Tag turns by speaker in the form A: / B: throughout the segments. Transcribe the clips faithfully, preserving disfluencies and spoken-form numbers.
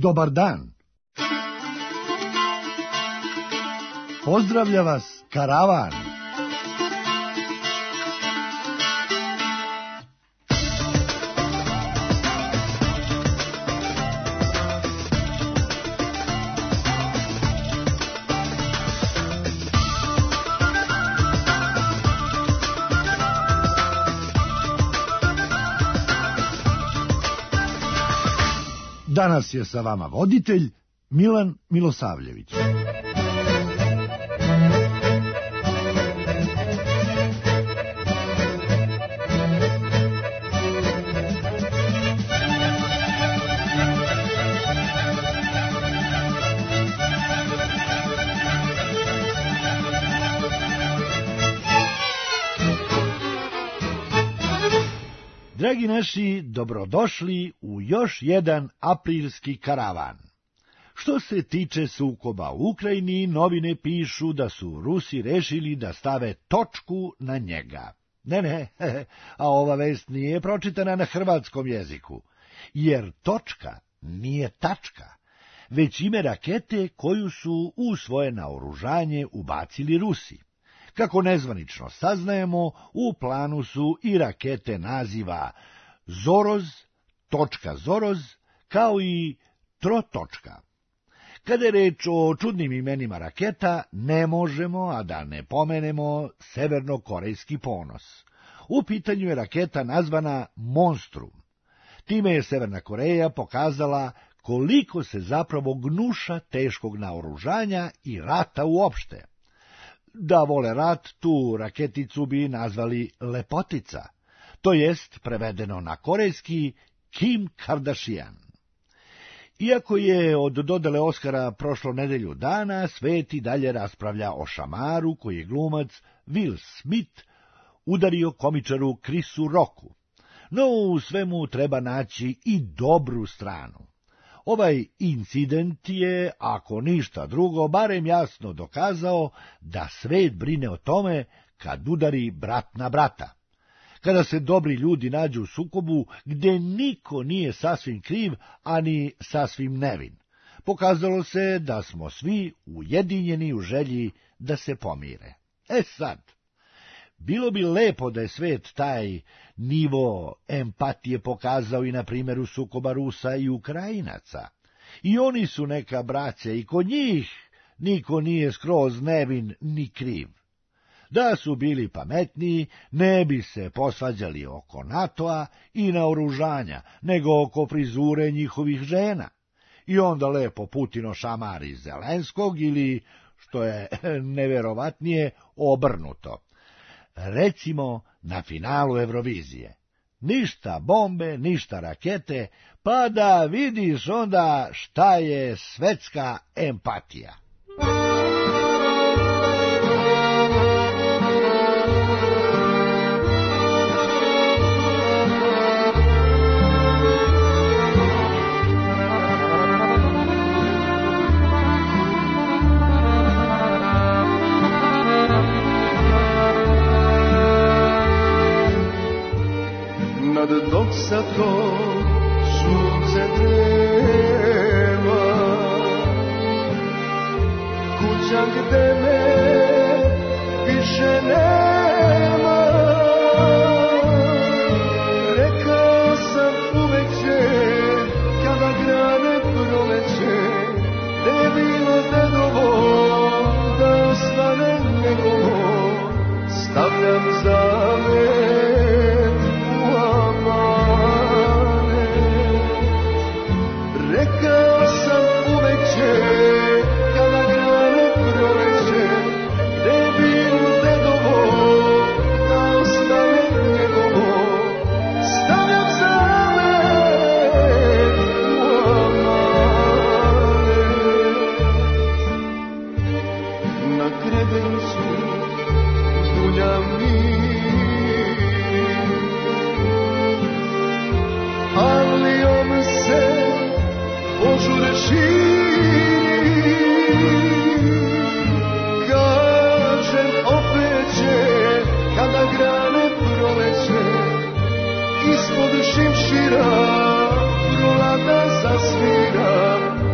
A: dobar dan. Pozdravlja vas karavan. Danas je sa vama voditelj Milan Milosavljević. Dragi naši, dobrodošli u još jedan aprilski karavan. Što se tiče sukoba u Ukrajini, novine pišu da su Rusi rešili da stave točku na njega. Ne, ne, a ova vest nije pročitana na hrvatskom jeziku, jer točka nije tačka, već ime rakete koju su u svoje naoružanje ubacili Rusi. Kako nezvanično saznajemo, u planu su i rakete naziva Zoroz, točka Zoroz, kao i Trotočka. Kada je reč o čudnim imenima raketa, ne možemo, a da ne pomenemo severnokorejski ponos. U pitanju je raketa nazvana Monstrum. Time je Severna Koreja pokazala koliko se zapravo gnuša teškog naoružanja i rata uopšte. Da vole rat, tu raketicu bi nazvali Lepotica, to jest, prevedeno na korejski, Kim Kardashian. Iako je od dodele Oskara prošlo nedelju dana, svet i dalje raspravlja o šamaru koji je glumac Will Smith udario komičaru Chrisu Rocku. No u svemu treba naći i dobru stranu. Ovaj incident je, ako ništa drugo, barem jasno dokazao da svet brine o tome kad udari brat na brata. Kada se dobri ljudi nađu u sukobu gde niko nije sasvim kriv, ani sasvim nevin. Pokazalo se da smo svi ujedinjeni u želji da se pomire. E sad, bilo bi lepo da je svet taj nivo empatije pokazao i na primjeru sukoba Rusa i Ukrajinaca. I oni su neka braća i kod njih niko nije skroz nevin ni kriv. Da su bili pametniji, ne bi se posvađali oko NATO-a i naoružanja, nego oko frizure njihovih žena. I onda lepo Putino šamari Zelenskog ili, što je neverovatnije, obrnuto. Recimo na finalu Eurovizije. Ništa bombe, ništa rakete, pa da vidiš onda šta je svetska empatija.
B: Dok sa to sunce nema, kuća gde me više nema. Rekao sam uveče, kada grane proleće, da je bilo dedovo, da ostane njegovo, stavljam zavet. Rekao sam uveče, kada grane proleće, gde je bilo dedovo, da ostane njegovo, stavljam zavet u amanet. Na kredencu zunja mir, Avlijom se požure širi, kažem opet će, kada grane proleće, ispod šimšira prolada zasvira,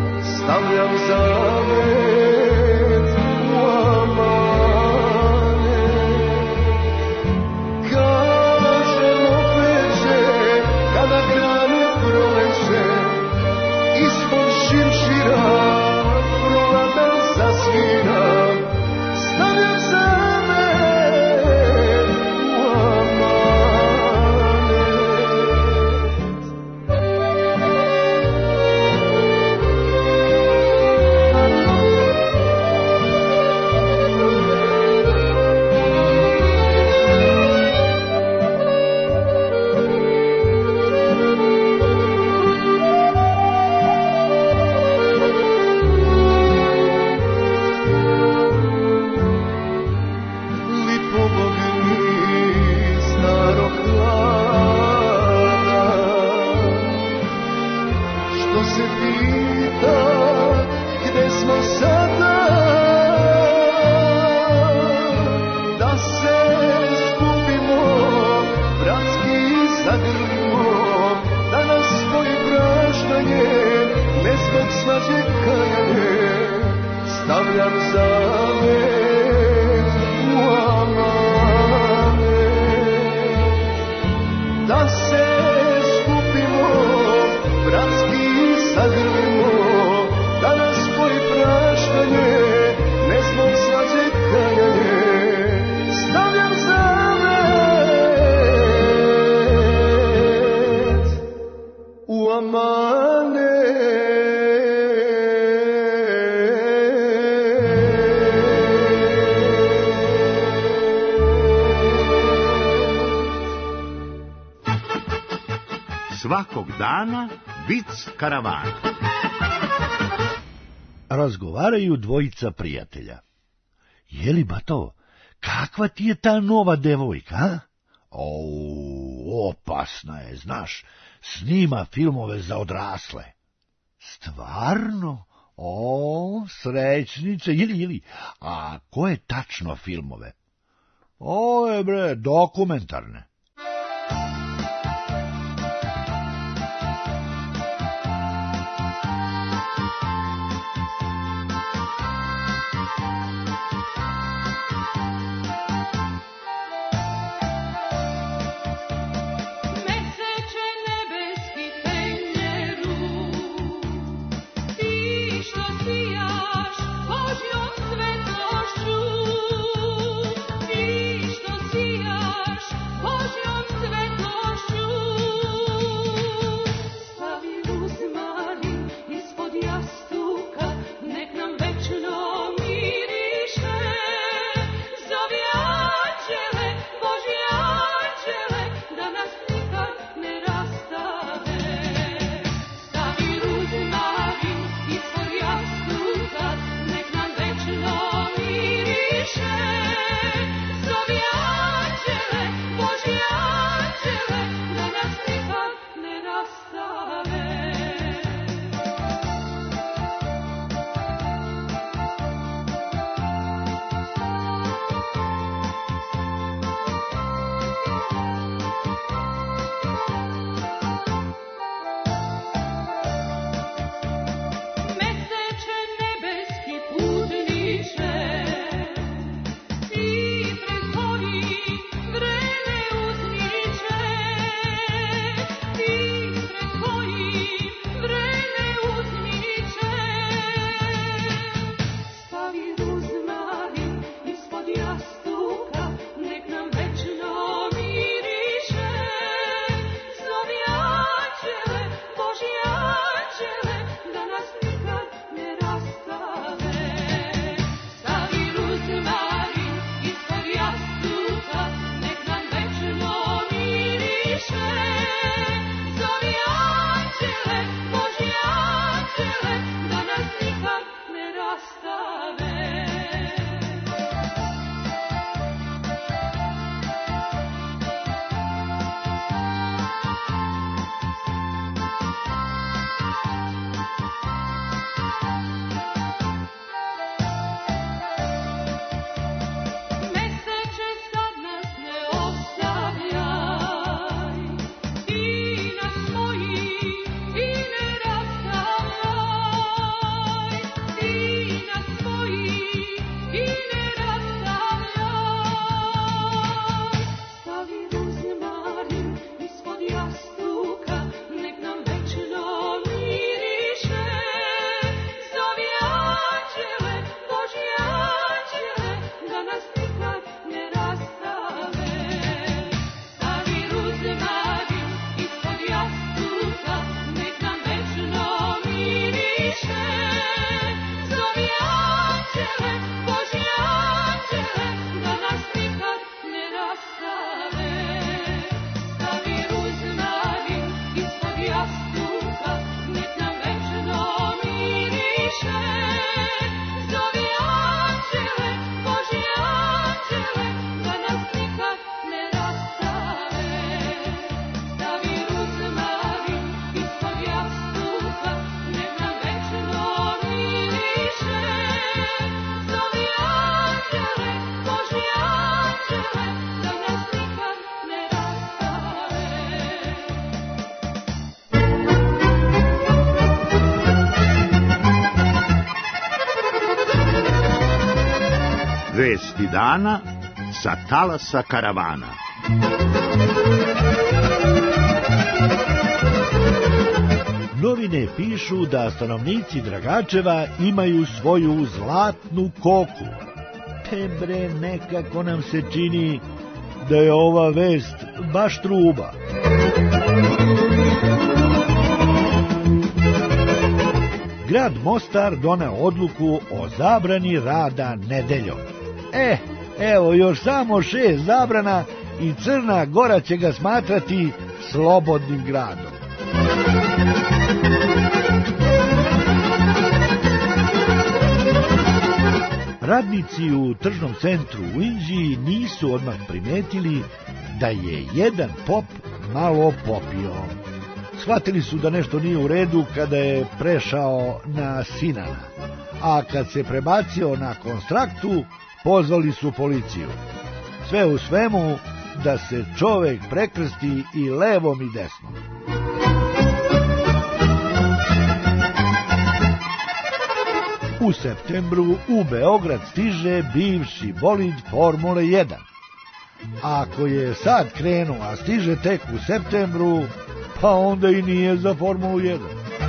B: slađe kajanje, stavljam zavet u amane. Da se skupimo, bratski zagrlimo, da nas spoji praštanje, ne zbog slađe kajanje, stavljam zavet u amane.
C: Svakog dana vic karavana.
A: Razgovaraju dvojica prijatelja. Jeli, bato, kakva ti je ta nova devojka, a? O, opasna je, znaš, snima filmove za odrasle. Stvarno? O, srećniče, ili, ili, a koje tačno filmove? O, je bre, dokumentarne.
D: Božjom
C: osamnaesti dana sa talasa karavana.
A: Novine pišu da stanovnici Dragačeva imaju svoju zlatnu koku. Te bre, nekako nam se čini da je ova vest baš truba. Grad Mostar doneo odluku o zabrani rada nedeljom. E, evo još samo šest zabrana i Crna Gora će ga smatrati slobodnim gradom. Radnici u tržnom centru u Inđiji nisu odmah primetili da je jedan pop malo popio. Shvatili su da nešto nije u redu kada je prešao na Sinana, a kad se prebacio na Konstraktu, pozvali su policiju. Sve u svemu da se čovek prekrsti i levom i desnom. U septembru u Beograd stiže bivši bolid Formule jedan. Ako je sad krenuo, a stiže tek u septembru, pa onda i nije za Formulu jedan.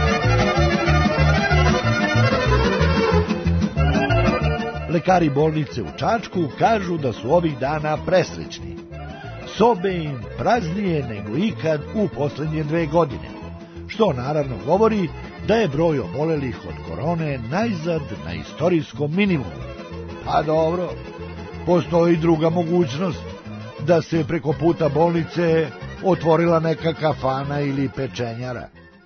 A: Lekari bolnice u Čačku kažu da su ovih dana presrećni. Sobe im praznije nego ikad u poslednje dve godine, što naravno govori da je broj obolelih od korone najzad na istorijskom minimumu. A dobro, postoji druga mogućnost, da se preko puta bolnice otvorila neka kafana ili pečenjara.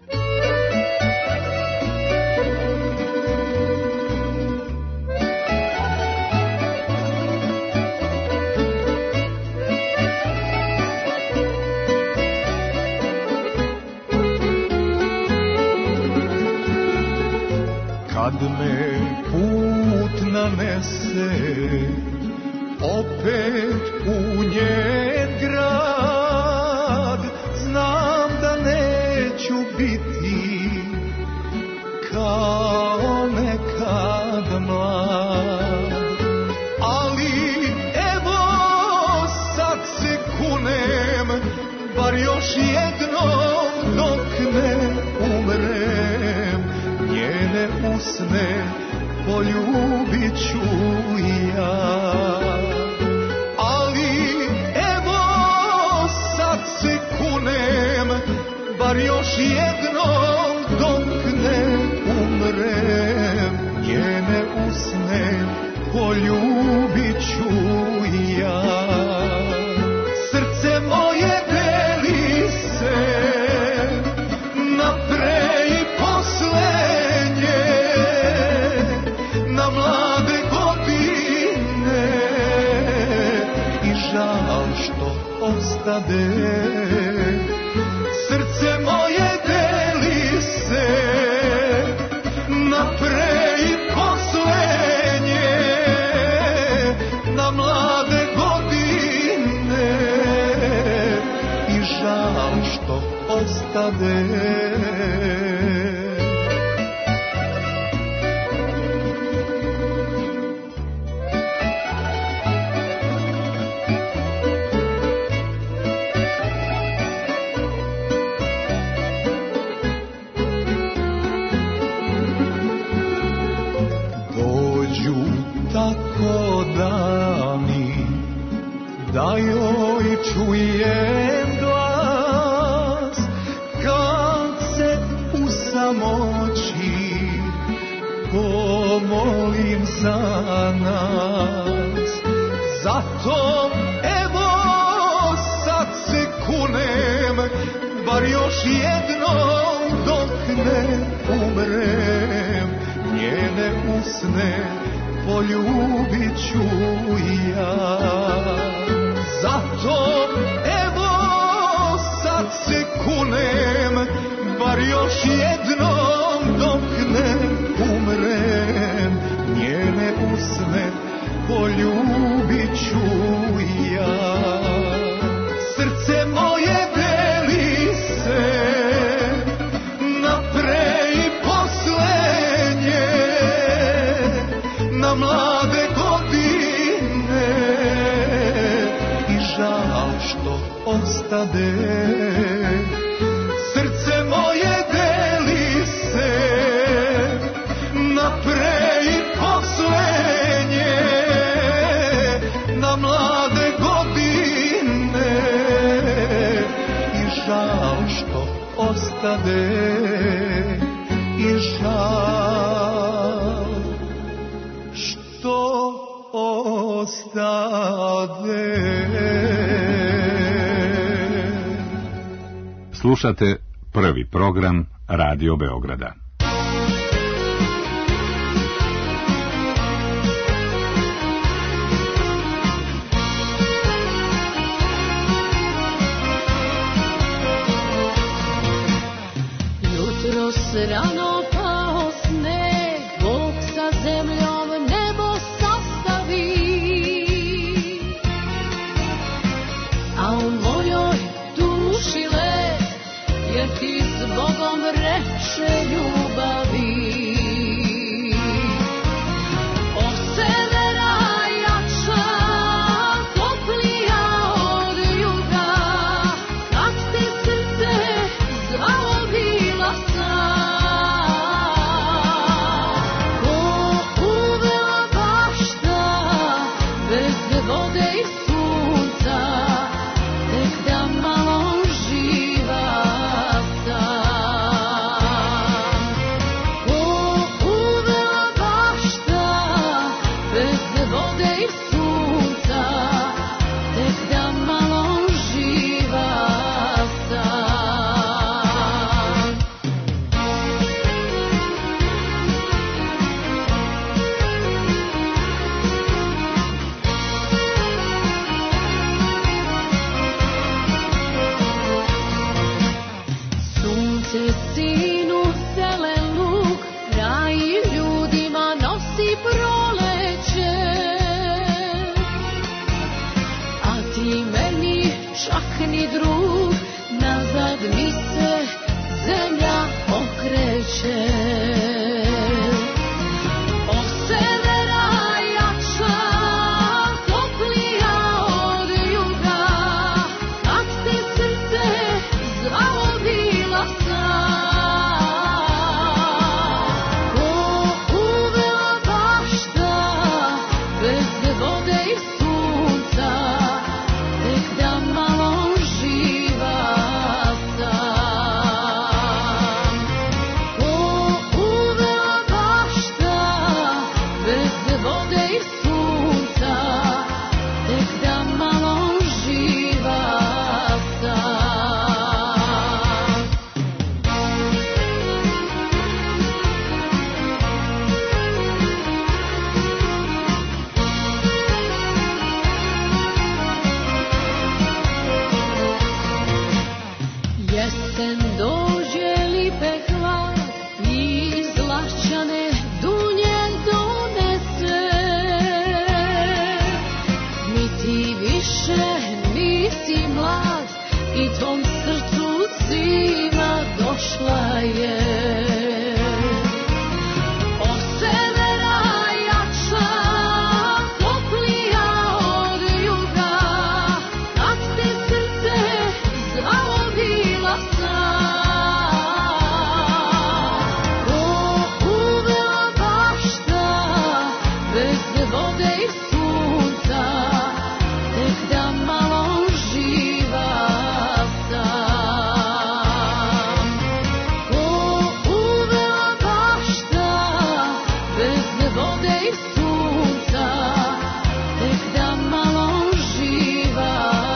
B: Kad me put nanese opet u njen grad, znam da neću biti kao nekad mlad, ali evo sad se kunem, bar još jednom dok ne umrem, njene usne poljubit ću ja. Ali evo sad se kunem, bar još jednom dok ne umrem, njene usne poljubit ću ja. Srce moje deli se na pre i poslednje, na mlade godine i žal što ostade. Srce moje deli se na pre i poslednje, na mlade godine i žal što ostade. Tako dani da joj čujem glas, kad se u samoći pomolim za nas. Zato evo sad se kunem, bar još jednom dok ne umrem, njene usne poljubit ću ja. Zato evo sad se kunem, bar još jednom dok ne umrem, njene usne poljubit ću ja. Srce moje deli se na pre i poslednje, na mlade godine ostade. Srce moje deli se na pre i posle nje, na mlade godine i žal što ostade, i žal što ostade.
D: Slušate prvi program Radio Beograda.
E: Jutros rano pao sneg, Bog sa zemljom nebo sastavi, a u mojoj duši let, jer ti s Bogom reče ljubavi. Od severa jača, toplija od juga, kad te srce zvalo bila sam. Ko uvela bašta, bez vode i sunca, tek da malo živa sam. Ko uvela bašta, bez vode i sunca, tek da malo živa sam. Sunce sinu zelen luk, raj ljudima nosi proleće, a ti meni čak ni drug, nazad mi se zemlja okreće. Od severa jača, toplija od juga, kad te srce zvalo bila sam. Ko uvela bašta, bez vode i sunca, tek da malo živa sam. Ko uvela bašta, bez vode i sunca, tek da malo živa sam. Jesen dođe lipe hlad i izlašćane dunje donese, niti više nisi mlad i tvom srcu zima došla je. Od severa jača, toplija od juga, kad te srce zvalo bila sam. Ko uvela bašta, bez vode i sunca, tek da malo živa sam. Ko uvela bašta, bez vode i sunca, tek da malo živa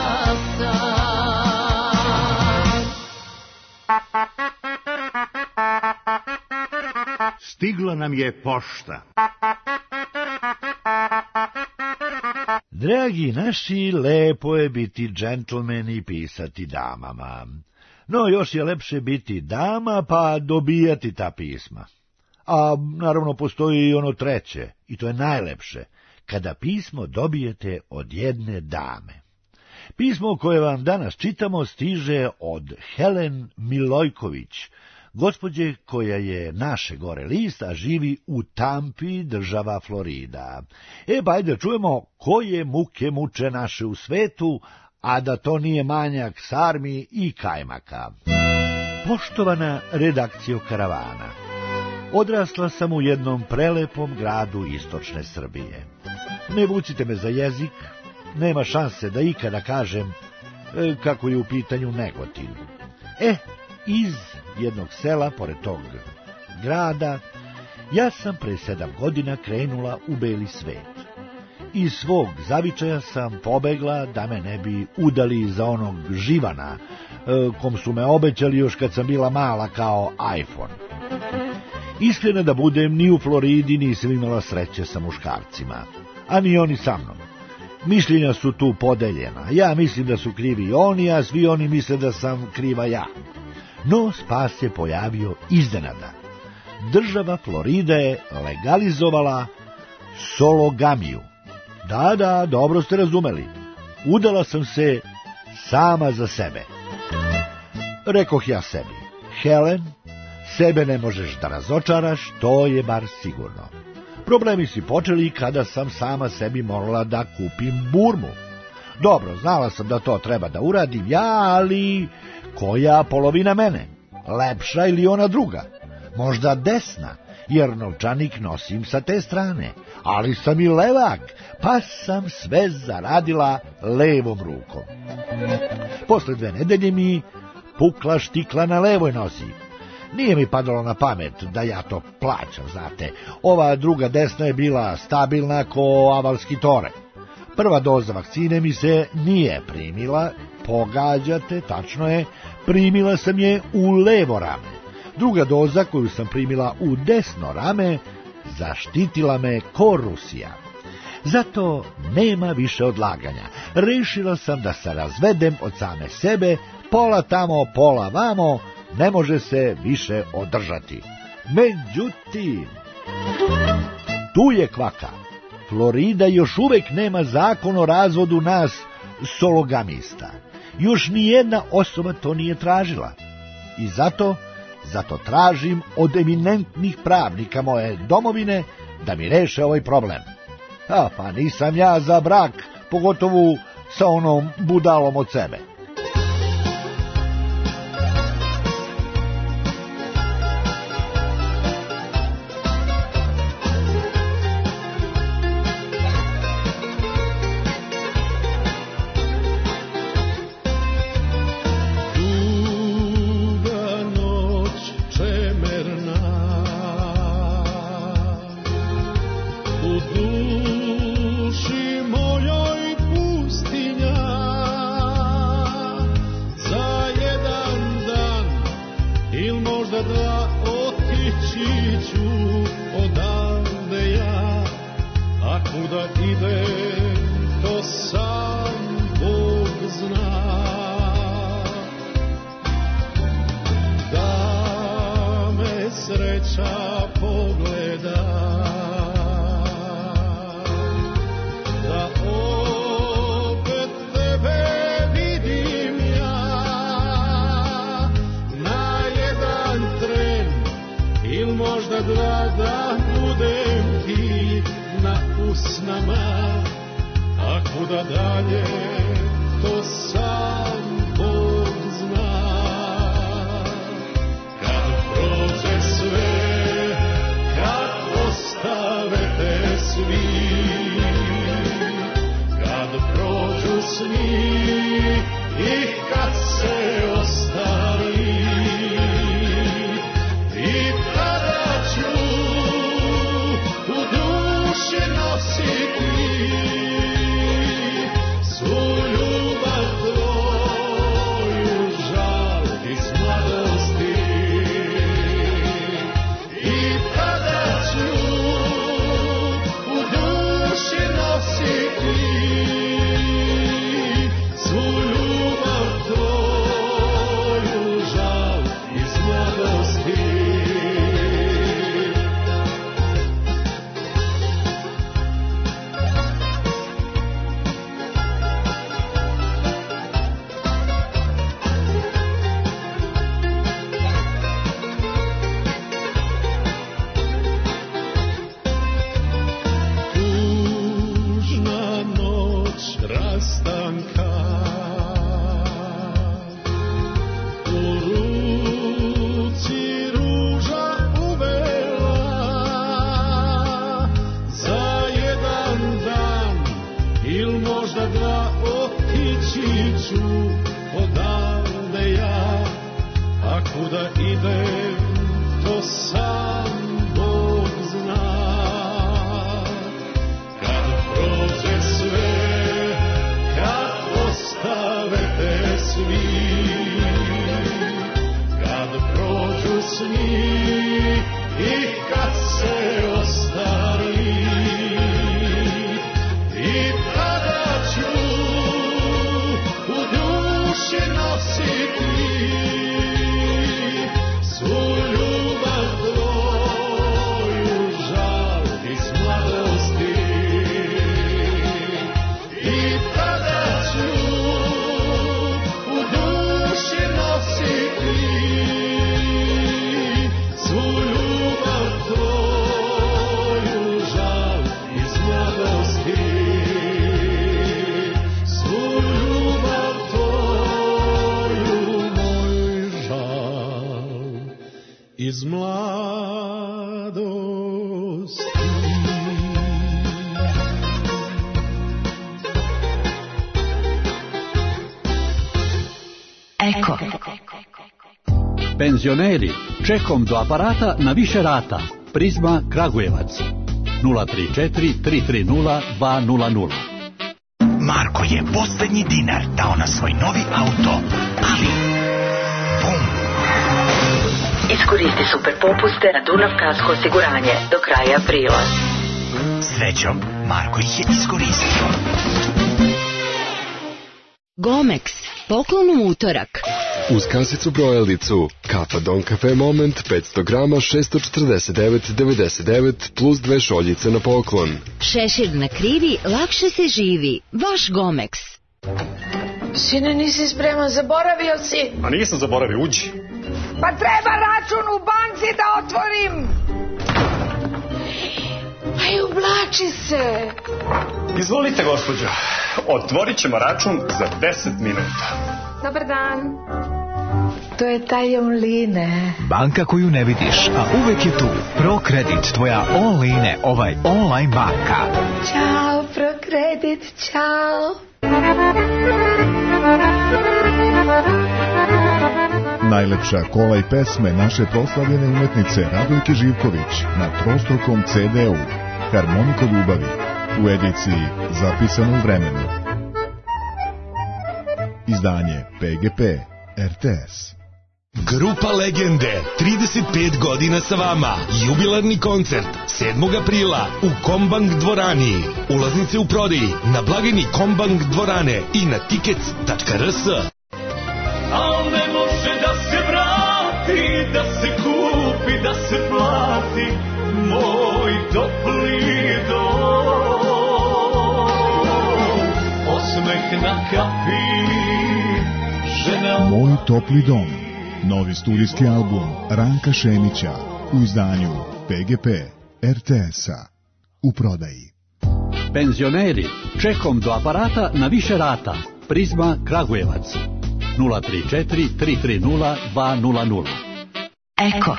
E: sam.
C: Stigla nam je pošta.
A: Dragi naši, lepo je biti džentlmen i pisati damama. No, još je lepše biti dama pa dobijati ta pisma. A naravno postoji i ono treće, i to je najlepše, kada pismo dobijete od jedne dame. Pismo koje vam danas čitamo stiže od Helen Milojković, gospođe koja je naše gore list, a živi u Tampi, država Florida. E, pa ajde čujemo koje muke muče naše u svetu, a da to nije manjak sarmi i kajmaka. Poštovana redakcijo Karavana, odrasla sam u jednom prelepom gradu istočne Srbije. Ne vucite me za jezik, nema šanse da ikada kažem e, kako je u pitanju Negotin. E, iz jednog sela pored tog grada ja sam pre sedam godina krenula u beli svet. Iz svog zavičaja sam pobegla da me ne bi udali za onog živana, kom su me obećali još kad sam bila mala kao iPhone. Iskreno da budem, ni u Floridi nisam imala sreće sa muškarcima, a ni oni sa mnom. Mišljenja su tu podeljena, ja mislim da su krivi oni, a svi oni misle da sam kriva ja. No spas se pojavio iznenada. Država Florida je legalizovala sologamiju. Da, da, dobro ste razumeli. Udala sam se sama za sebe. Rekoh ja sebi, Helen, sebe ne možeš da razočaraš, to je bar sigurno. Problemi su počeli kada sam sama sebi morala da kupim burmu. Dobro, znala sam da to treba da uradim ja, ali koja polovina mene? Lepša ili ona druga? Možda desna, jer novčanik nosim sa te strane, ali sam i levak, pa sam sve zaradila levom rukom. Posle dve nedelje mi pukla štikla na levoj nozi. Nije mi padalo na pamet da ja to plaćam, znate. Ova druga desna je bila stabilna ko avalski tore. Prva doza vakcine mi se nije primila, pogađate, tačno je, primila sam je u levo rame. Druga doza koju sam primila u desno rame zaštitila me ko Rusija. Zato nema više odlaganja. Rešila sam da se razvedem od same sebe, pola tamo, pola vamo, ne može se više održati. Međutim, tu je kvaka. Florida još uvek nema zakon o razvodu nas sologamista. Još nijedna osoba to nije tražila. I zato, zato tražim od eminentnih pravnika moje domovine da mi reše ovaj problem. A pa nisam ja za brak, pogotovo sa onom budalom od sebe.
B: Svoju ljubav kuda ide, to sam Bog zna. Kad prođe sve, kad ostave te svi, kad prođu sni i kad se ostari, i tada ću u duši nositi svu ljubav tvoju, žal iz mladosti. I tada ću u duši nositi svu ljubav tvoju, žal iz mladosti. Svu ljubav tvoju, moj žal iz mladosti.
F: Eko.
G: Penzioneri, čekom do aparata na više rata. Prizma Kragujevac. nula tri četiri tri tri nula dva nula nula.
H: Marko je posljednji dinar dao na svoj novi auto, ali bum!
F: Iskoristi super popuste na Dunav Kasko osiguranje do kraja aprila.
H: Srećom, Marko ih je iskoristio.
I: Gomex, poklon u utorak.
J: Uz kasicu brojalicu, kafa Don Cafe Moment petsto grama šesto četrdeset devet devedeset devet plus dve šoljice na poklon.
I: Šešir na krivi, lakše se živi. Vaš Gomex.
E: Sine, nisi spreman, zaboravio si.
K: A nisam zaboravio, uđi.
E: Pa treba račun u banci da otvorim. Aj, ublači se.
K: Izvolite, gospođo. Otvorit ćemo račun za deset minuta.
E: Dobar dan. To je taj online.
L: Banka koju ne vidiš, a uvek je tu. ProKredit, tvoja online, ovaj online banka.
E: Ćao, ProKredit, ćao.
M: Najlepša kola i pesme naše proslavljene umetnice Radojke Živković na trostrukom ce de u Harmonika ljubavi u ediciji Zapisano u vremenu. Izdanje pe ge pe er te es.
N: Grupa Legende, trideset pet godina sa vama. Jubilarni koncert sedmog aprila u Kombank dvorani. Ulaznice u prodaji na blagajni Kombank dvorane i na tickets tačka er es.
B: Al ne može da se vrati, da se kupi, da se plati moj topli dom. Osmeh na kapi, žena...
M: Moj topli dom. Novi studijski album Ranka Šemića u izdanju pe ge pe er te es-a. U prodaji.
G: Penzioneri, čekom do aparata na više rata. Prizma Kragujevac. nula tri četiri tri tri nula dva nula nula.
F: Eko.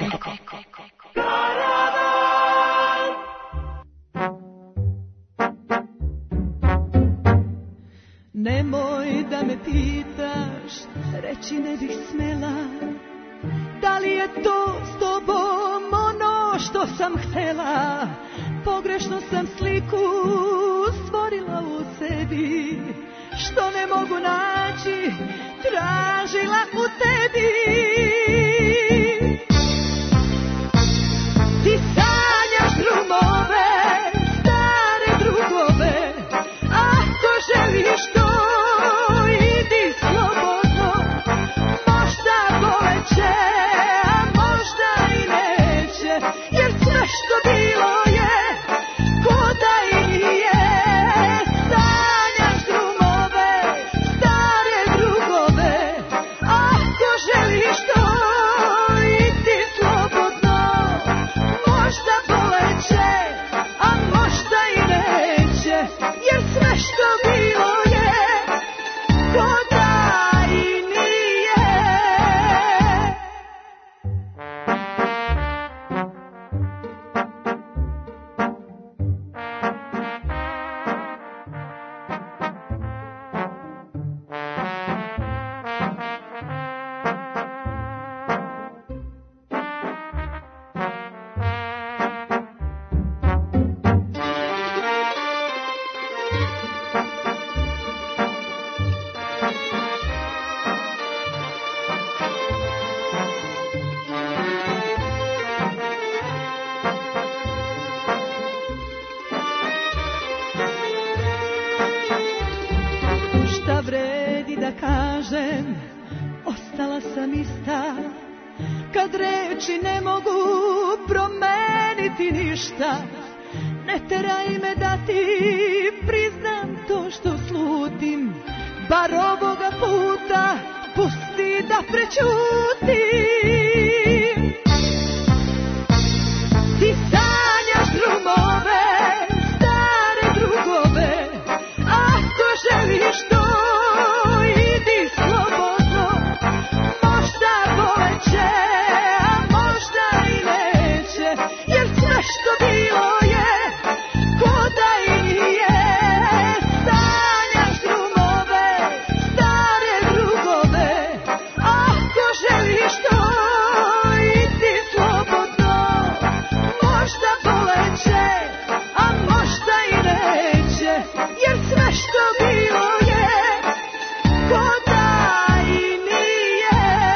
O: Nemoj da me pitaš, reći ne bih smela, da li je to s tobom ono što sam htela. Pogrešno sam sliku stvorila u sebi, što ne mogu naći, tražila u tebi. Ti sanjaš drumove, stare drugove, ako želiš to, idi slobodno. Možda poleće, a možda i neće, jer sve što bilo je, ko da i nije. Sanjaš drumove, stare drugove, ako želiš to, kažem, ostala sam ista. Kad reči ne mogu promeniti ništa, ne teraj me da ti priznam to što slutim. Bar ovoga puta pusti da prećutim. Ti sanjaš drumove, stare drugove, ako želiš to idi slobodno. Možda poleće, a možda i neće, jer sve što bilo je ko da i nije. Sanjaš drumove, stare drugove, ako želiš to idi slobodno. Možda poleće, a možda i neće, jer sve što bilo je ko da i nije.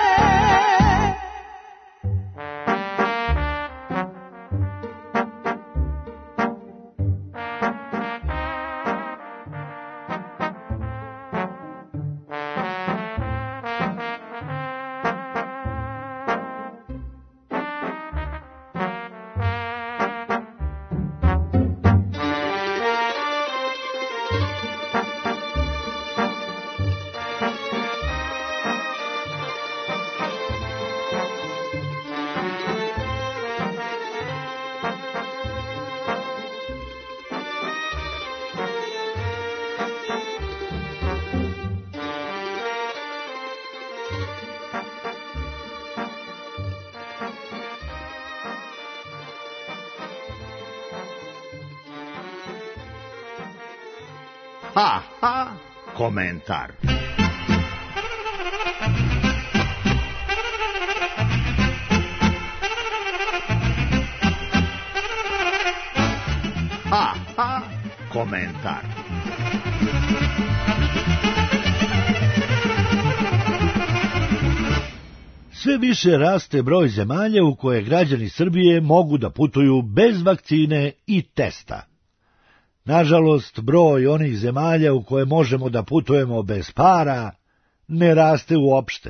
C: Ha, ha, komentar. Ha, ha, komentar.
A: Sve više raste broj zemalja u koje građani Srbije mogu da putuju bez vakcine i testa. Nažalost, broj onih zemalja u koje možemo da putujemo bez para ne raste uopšte.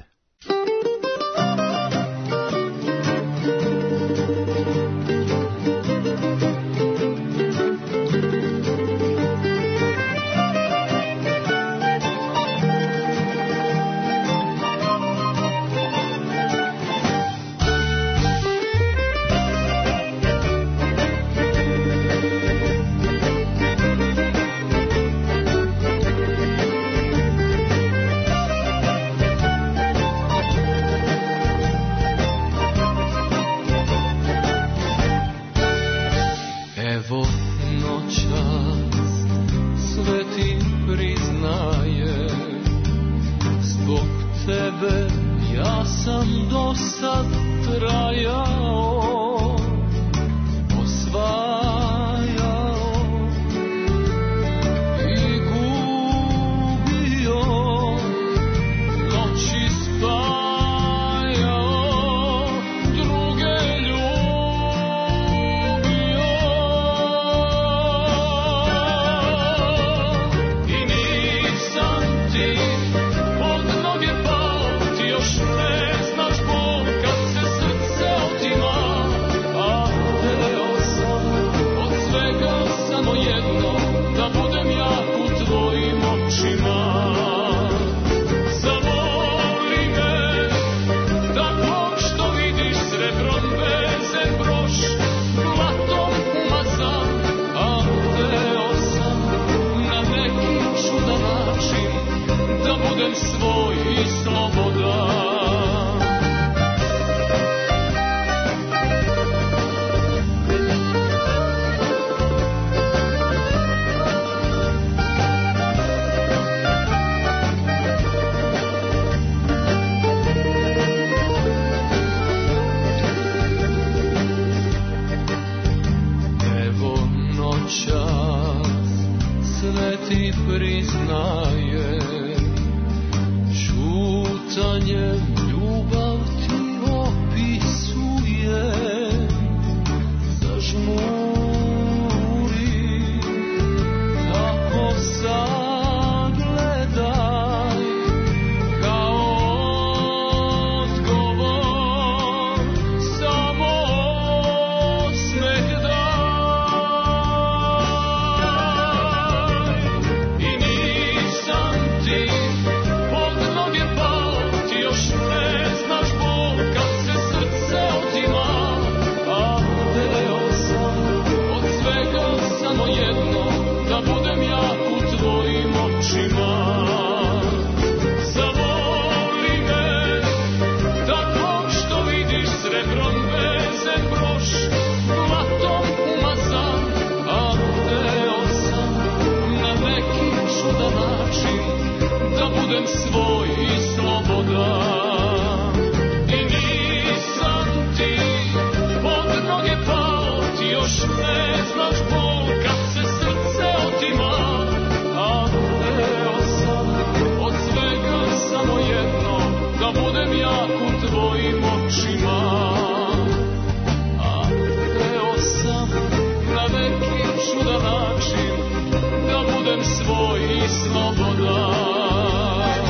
B: skočim, da budem svoj i slobodan.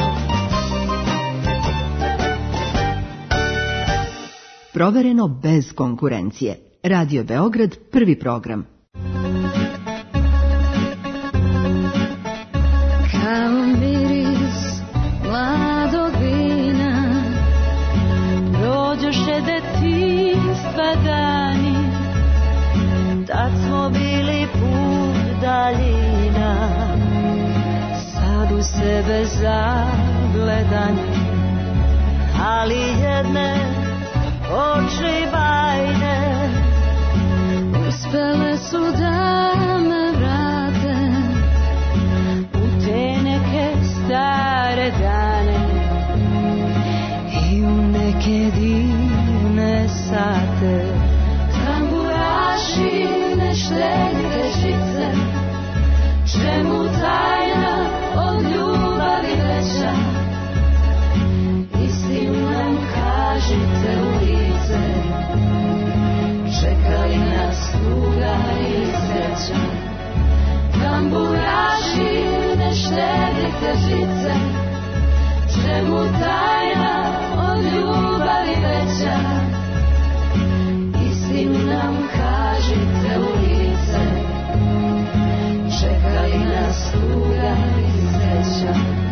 P: Provereno bez konkurencije. Radio Beograd, prvi program.
Q: Kao miris mladog vina, prođoše detinjstva dani, tad smo bili put daljina, sad u sebe zagledani, ali jedne oči bajne uspele su da me vrate u te neke stare dane i u neke divne sate. Tamburaši ne štedite žice, čemu tajna od ljubavi veća, istinu nam kažite u lice, čeka li nas tuga ili sreća. Tamburaši ne štedite žice, čemu tajna od ljubavi veća, istinu nam kažite u lice, čeka li nas tuga ili sreća.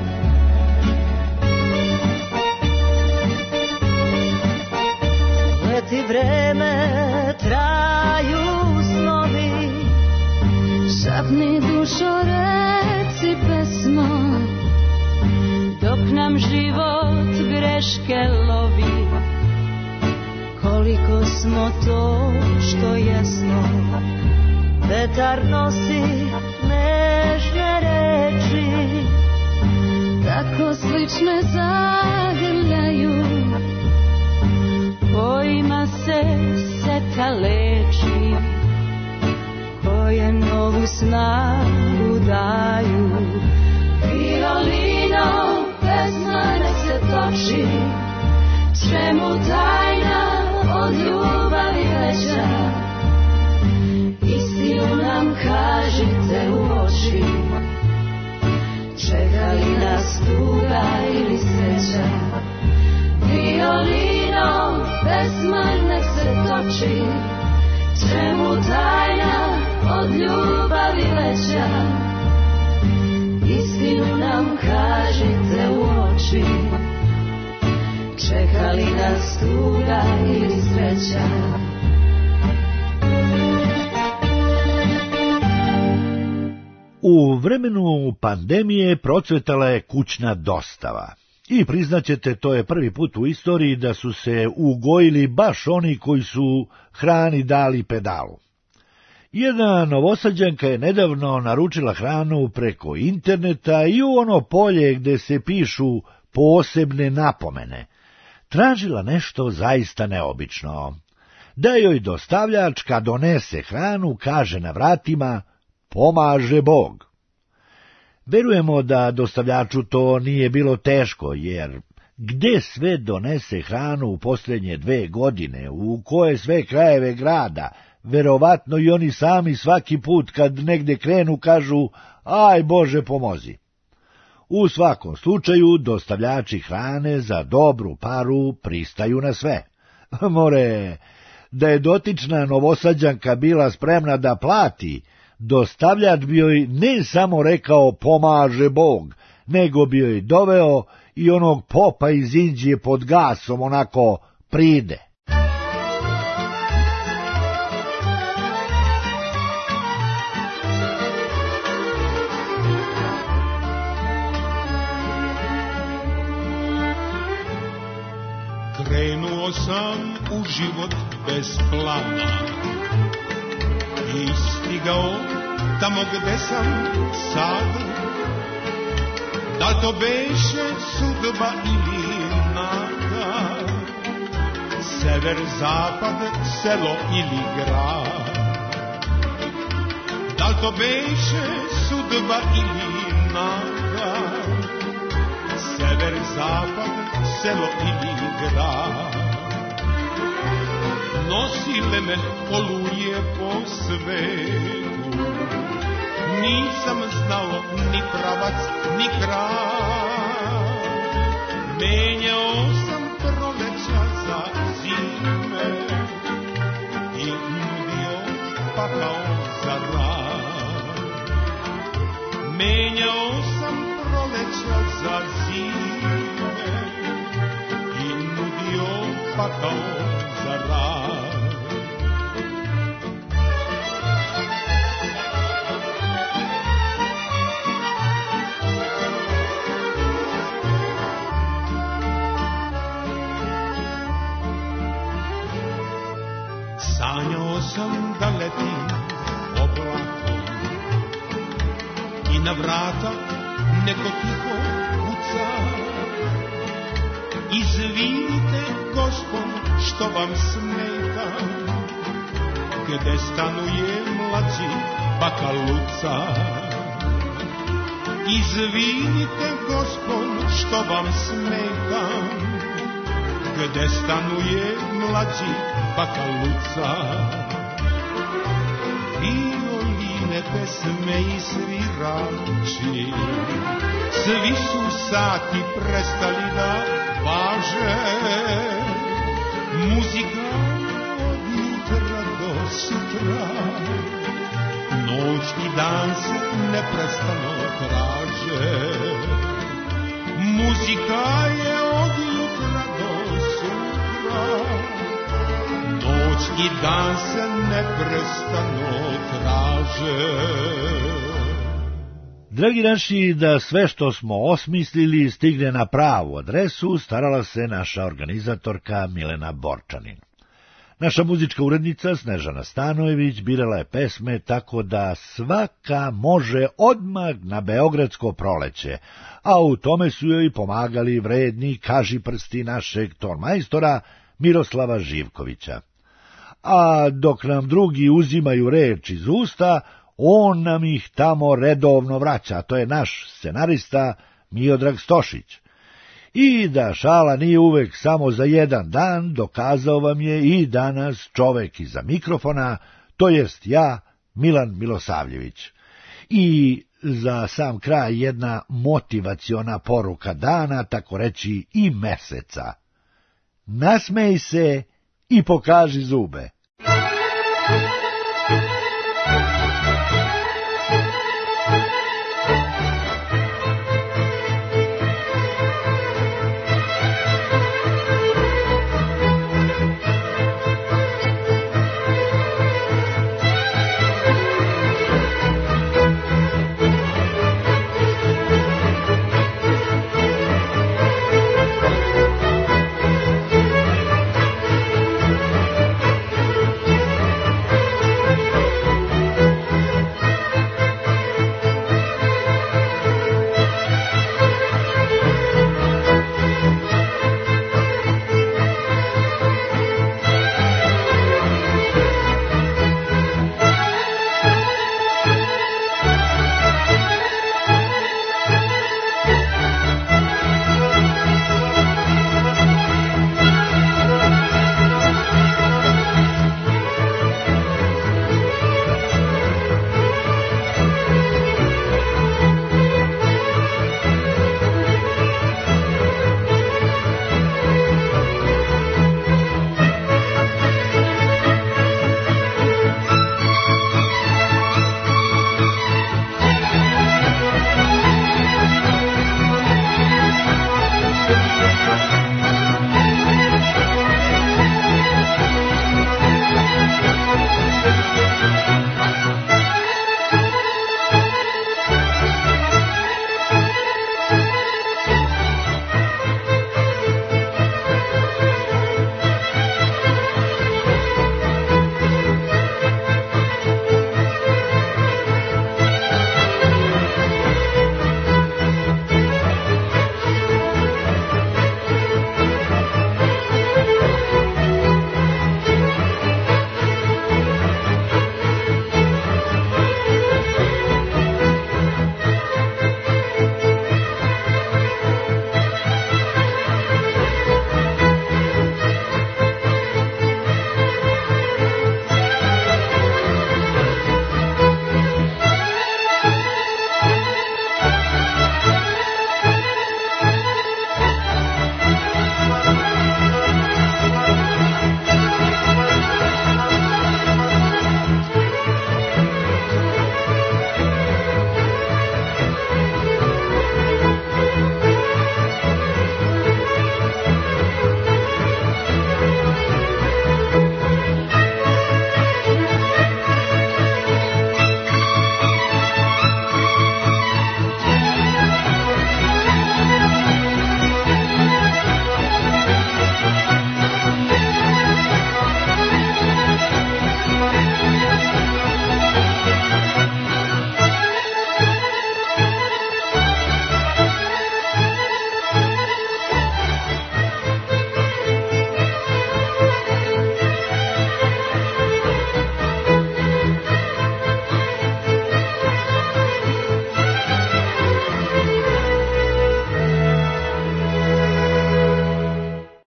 Q: Leti vreme, traju snovi, šapni dušo, reci pesmo, dok nam život greške lovi, koliko smo to što jesmo. Vetar nosi nežne reči, tako slične zagrljaju, kojima se seta leči, koje novu snagu daju. Violinom pesma nek se toči, čemu tajna od ljubavi veća, istinu nam kažite u oči, čeka li nas tuga ili sreća. Violinom pesma nek se toči, čemu tajna od ljubavi veća, istinu nam kažite u oči, čeka li nas tuga ili sreća.
A: U vremenu pandemije procvetala je kućna dostava. I priznaćete, to je prvi put u istoriji da su se ugojili baš oni koji su hrani dali pedalu. Jedna Novosađanka je nedavno naručila hranu preko interneta i u ono polje gde se pišu posebne napomene tražila nešto zaista neobično. Da joj dostavljač kad donese hranu kaže na vratima pomaže Bog. Verujemo da dostavljaču to nije bilo teško, jer gde sve donese hranu u posljednje dve godine, u koje sve krajeve grada, verovatno i oni sami svaki put kad negde krenu kažu aj Bože pomozi. U svakom slučaju dostavljači hrane za dobru paru pristaju na sve. More, da je dotična Novosađanka bila spremna da plati, dostavljač bi joj ne samo rekao pomaže Bog, nego bi joj doveo i onog popa iz Indije pod gasom, onako pride.
R: Krenuo sam u život bez plana i stigao tamo gde sam sad. Da to beše sudba ili nada, sever, zapad, selo ili grad. Da to beše sudba ili nada, sever, zapad, selo ili grad. Nosile me oluje po svetu, novac ni kraj. Menjao sam proleća za zime i nudio pakao za raj. Menjao sam proleća za zime i nudio pakao za raj. Sanjao sam da letim oblakom i na vrata neko tiho kuca. Izvinite, gospon, što vam smetam, gde stanuje mlađi baka Luca. Izvinite, gospon, što vam smetam, gde stanuje mlađi baka Luca. Violine, pesme i svirači, svi su sati prestali da važe. Muzika od jutra do sutra, noć i dan se neprestano traže. Muzika je od jutra do sutra, noć i dan se neprestano traže.
A: Dragi naši, da sve što smo osmislili stigne na pravu adresu, starala se naša organizatorka Milena Borčanin. Naša muzička urednica Snežana Stanojević birala je pesme tako da svaka može odmah na beogradsko proleće, a u tome su joj pomagali vredni kažiprsti našeg tormajstora Miroslava Živkovića. A dok nam drugi uzimaju reč iz usta, on nam ih tamo redovno vraća, to je naš scenarista Miodrag Stošić. I da šala nije uvek samo za jedan dan, dokazao vam je i danas čovek iza mikrofona, to jest ja, Milan Milosavljević. I za sam kraj jedna motivaciona poruka dana, tako reći i meseca. Nasmej se i pokaži zube.